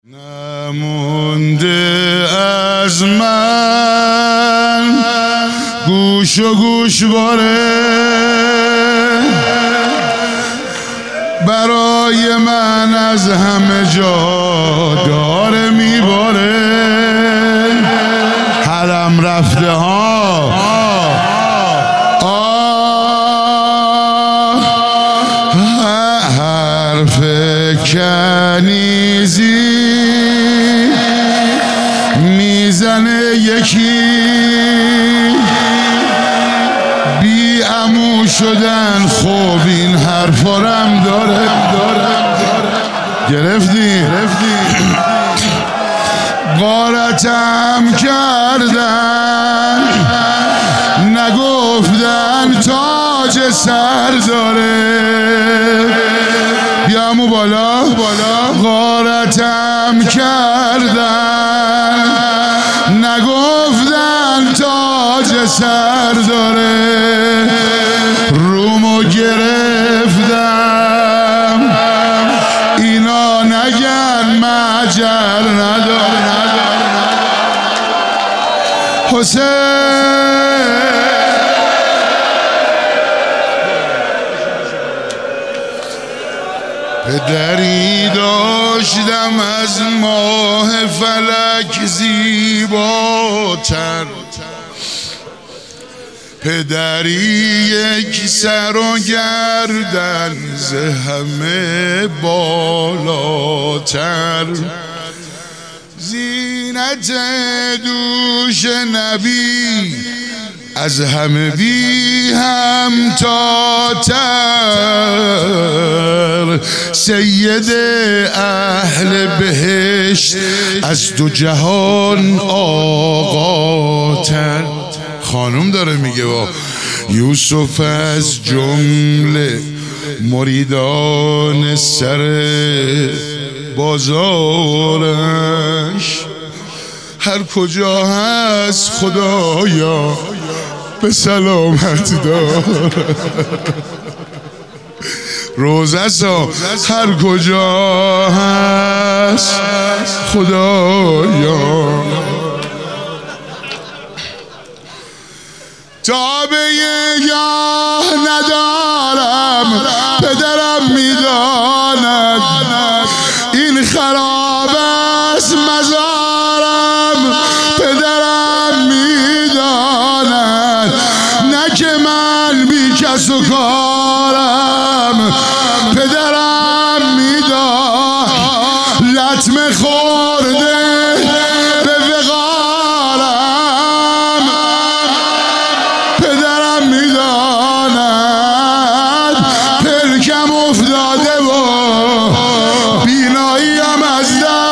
نمونده از من گوش و گوشواره، برای من از همه جا داره میباره. حرم رفته ها حرف کنیزی میزنه یکی، بی عمو شدن خوب این حرفارم داره. گرفتی غارتم کردن، نگفتن تاج سر داره. بیا عمو بالا غارتم کردن، نگفتن تاج سر داره. رومو گرفتم اینا نگن مجر نداره. حسین پدری داشتم از ماه فلک زیباتر، پدری یک سر و گردن ز همه بالاتر، زینت دوش نبی از همه بی همتاتر، سید اهل بهشت از دو جهان آقاتر. خانم داره میگه با یوسف از جمله مریدان سر بازارش، هر کجا هست خدایا به سلامت دار. روزه سا هر کجا هست خدایا. تابعه گاه ندارم پدرم میداند، این خراب است مزارم پدرم میداند. نه که من بی کس و کارم پدرم میداند. لطمه خورده به وقارم پدرم میداند. پلکم افتاده و بیناییم از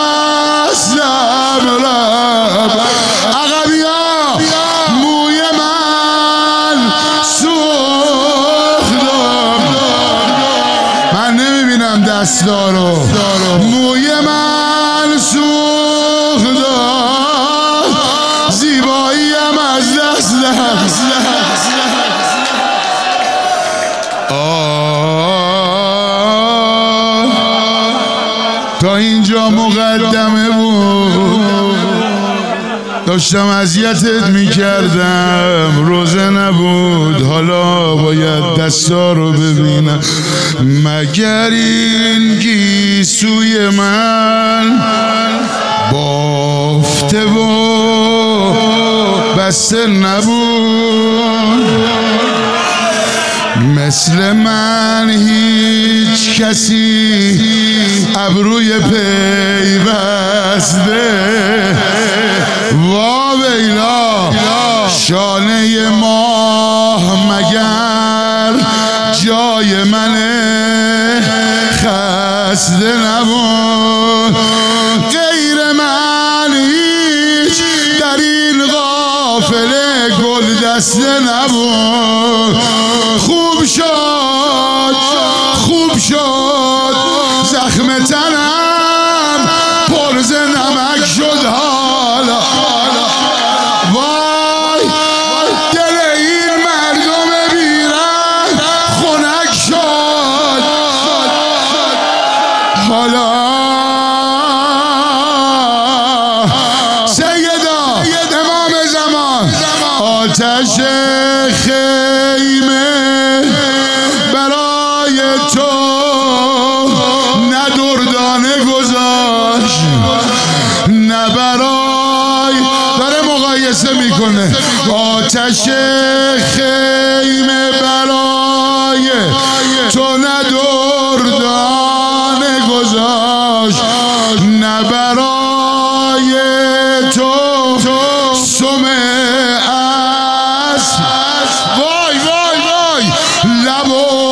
دستم رفت. عقبیا موی من سوختم، من نمیبینم دستارو. موی من سوختم، زیباییم از دستم. تا اینجا مقدمه بود، داشتم اذیتت میکردم، روزه نبود، حالا باید دستا رو ببینم. مگر این گیسوی من بافته و بسته نبود، مثل من هیچ کسی ابروی پیوسته. واویلا شانه ماه مگر جای منه خسته نبود. غیر من هیچ در این قافله گل دسته نبود. خوب شد زخم تنم پرز نمک شد. حالا وای دل این مردم بیرحم خنک شد. حالا آتش خیمه برای تو نه دردانه گذاشت نه برای داره مقایسه میکنه آتش خیمه برای تو نه دردانه گذاشت نه برای تو سم از وای وای وای لب و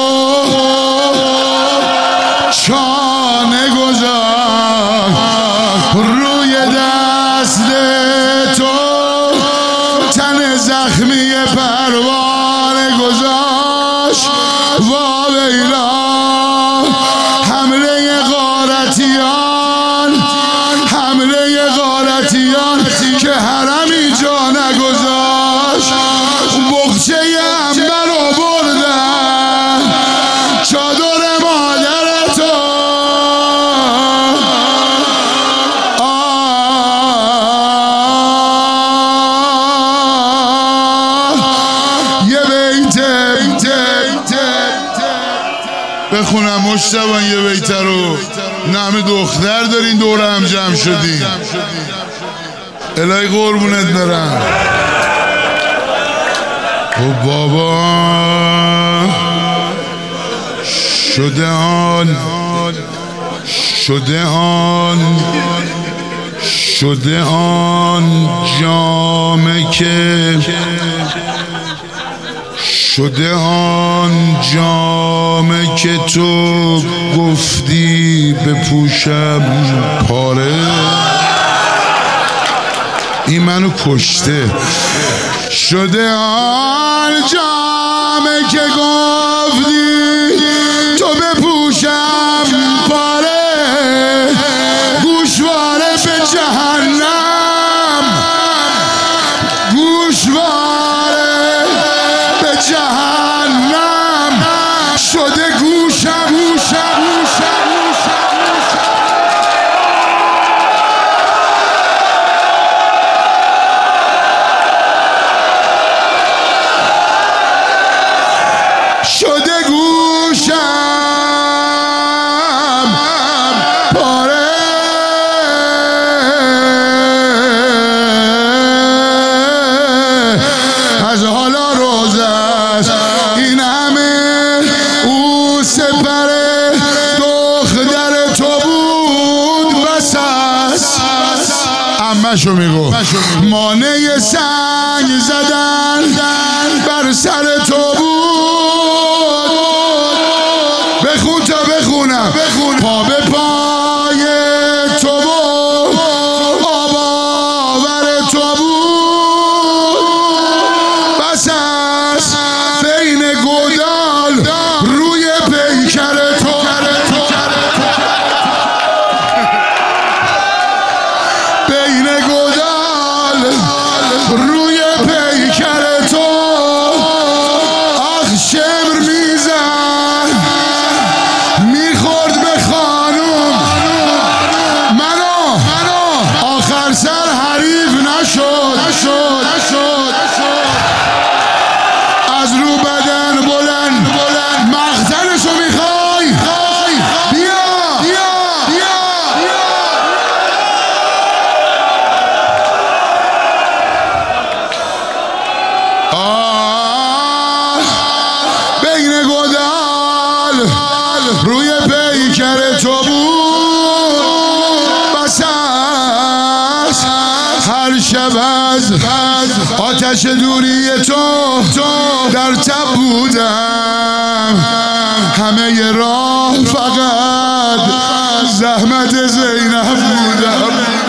چانه گذاشت روی دست تو تن زخمی پروانه گذاشت واویلا حمله غارتیان که حرمی جا نگذاشت بخچه عنبر رو بردن چادر مادر تو یه بیت بخونم مشتبان یه بیت رو نه همه دختر دارین دور هم جمع شدین الهی قربونت برم او بابا شده آن جامه که تو گفتی بپوشم پاره این منو کشته شده آن جامه که گفتی تو بپوشم پاره گوشواره به جهنم شده گوشم پاره از حالا روز است این همه او سپر دختر تو بود بس است عمشو میگو مانع سنگ زدن بر سر تو بود بخون تا بخونم پا به پای تو بود آب آور تو بود بس است بین گودال روی پیکر تو بین گودال روی پیکر تو آخ شمر میزن میخورد به خانوم منو آخر سر حریف نشد از رو بدن بلند مقتلشو میخوای بیا بین گودال روی پیکر تو بود بس است هر شب از آتش دوری تو در تب بودم همه راه فقط زحمت زینب بودم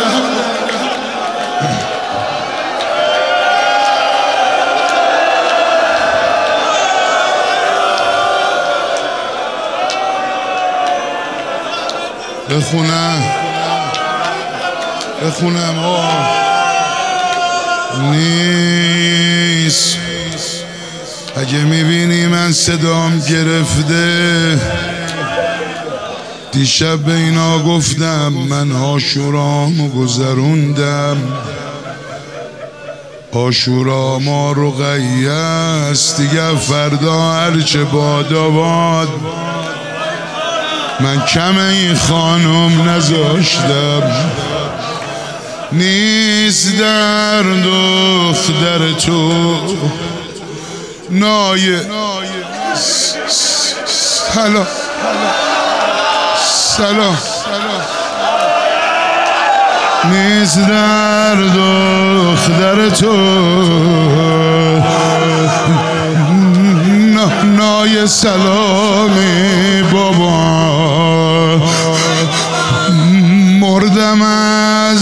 بخونم نیست اگه میبینی من صدام گرفته دیشب به اینا گفتم من عاشورامو گذروندم آشورا ما رقیه است دیگه فردا هرچه باد من کم این خانم نذاشتم نیست در دختر تو نایه سلام نیست در دختر تو نای سلامی بابا مردم از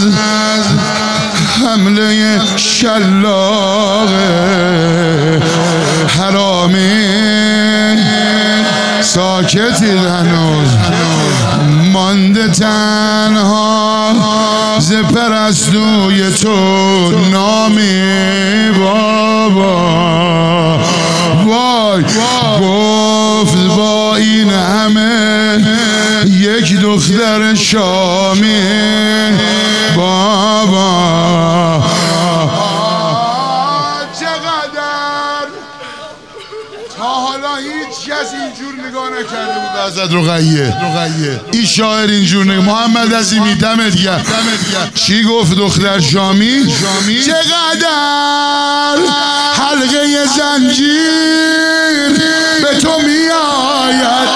حمله شلاق حرامی ساکتی هنوز مانده تنها ز پرستوی تو نامی بابا وای گفت با این همه یک دختر شامی بابا چقدر تا حالا هیچ کس اینجور نگاه نکرده بود حضرت رقیه این شاعر اینجور نگاه محمد عظیمی دمت گرم چی گفت دختر شامی چقدر حلقه زنجیر به تو می آید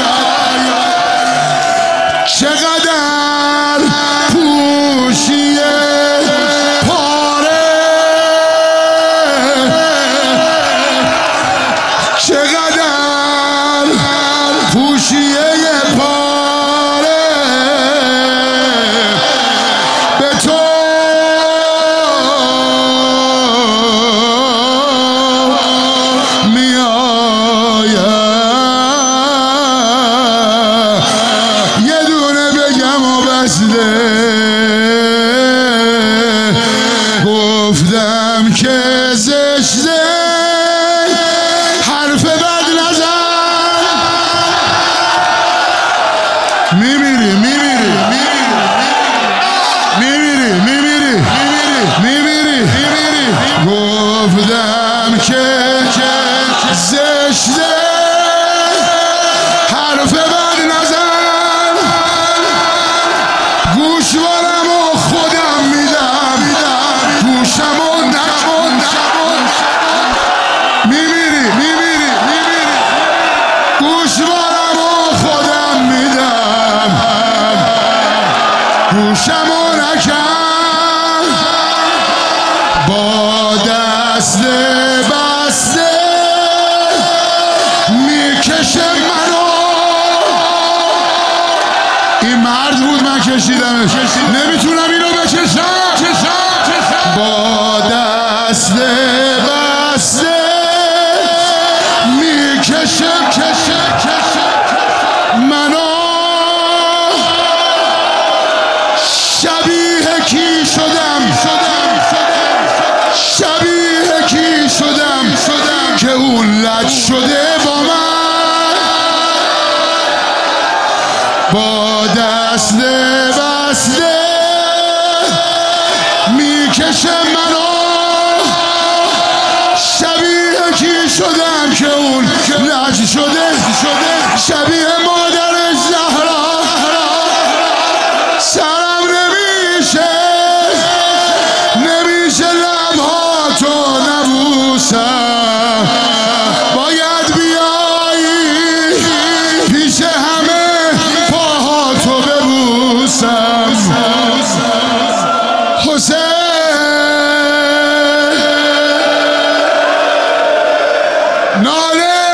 چقدر پوشیه پاره چقدر پوشیه پاره به تو می آید یه دونه بگم و بسته گفتم که زشته حرف بد نزن میمیری گفتم که زشته حرف بد نزن گوشوارم و خودم میدم گوشم و نکن میمیری گوشوارم و خودم میدم گوشم و نکن با دست بسته میکشه منو این مرد بود من کشیدمش نمیتونم اینو بکشم با دست بسته میکشه منو شبیه کی شدم که اون لج شده با من با دست بسته میکشه منو شبیه کی شدم که اون لج شده شبیه مادرش زهرا سرم نمیشه لبهاتو نبوسم باید بیایی پیش همه پاهاتو ببوسم حسین ناله